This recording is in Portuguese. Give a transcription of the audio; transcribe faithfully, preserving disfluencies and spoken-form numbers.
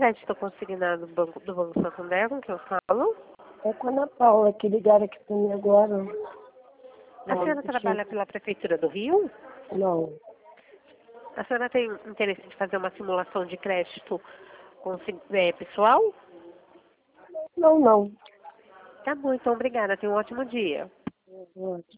crédito consignado do Banco, do Banco Santander, com que eu falo? É com a Ana Paula, que ligaram aqui para mim agora. A Não, senhora trabalha pela Prefeitura do Rio? não. A senhora tem interesse de fazer uma simulação de crédito consi- é, pessoal? Não, não. Tá bom, então obrigada. Tenha um ótimo dia. Não.